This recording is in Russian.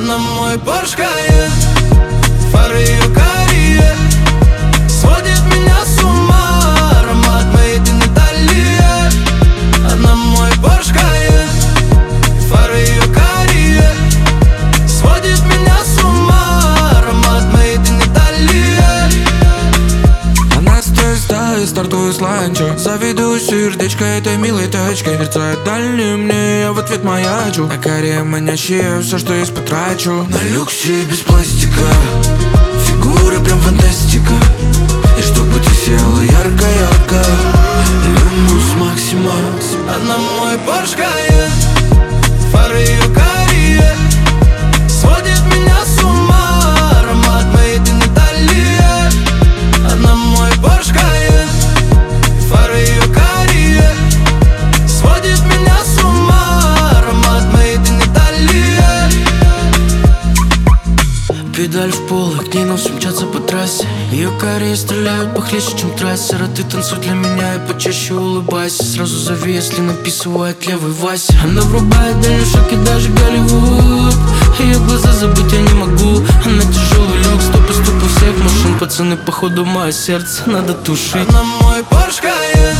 Она мой Porsche Cayenne, фары ее карие сводит меня с ума, аромат made in Italy. Она мой Porsche Cayenne, фары ее карие сводит меня с ума, аромат made in Italy. Она стоит стаи, стартую с ланча. Заведу сердечко этой милой тачкой. Мерцает дальний мне, я в ответ маячу. На каре манящие, все, что есть, потрачу. На люксе без пластика, фигура прям фантастика. И чтобы ты села ярко-ярко, люмус максима. Она мой Porsche Cayenne, фары ее карие сводит меня с ума, аромат made in Italy. Она мой Porsche Cayenne, фары ее карие сводит меня с ума, аромат made in Italy. Педаль в пол, и к ней нос мчатся по трассе. Ее карие стреляют похлеще, чем трассер. А ты танцуй для меня и почаще улыбайся. Сразу зови, если написывает левый Вася. Она врубает дальний шаг и даже Голливуд. Ее глаза забыть я не могу. Она тяжелый люкс, стоп и стоп у всех машин. Пацаны, походу, мое сердце надо тушить. Она мой Porsche Cayenne,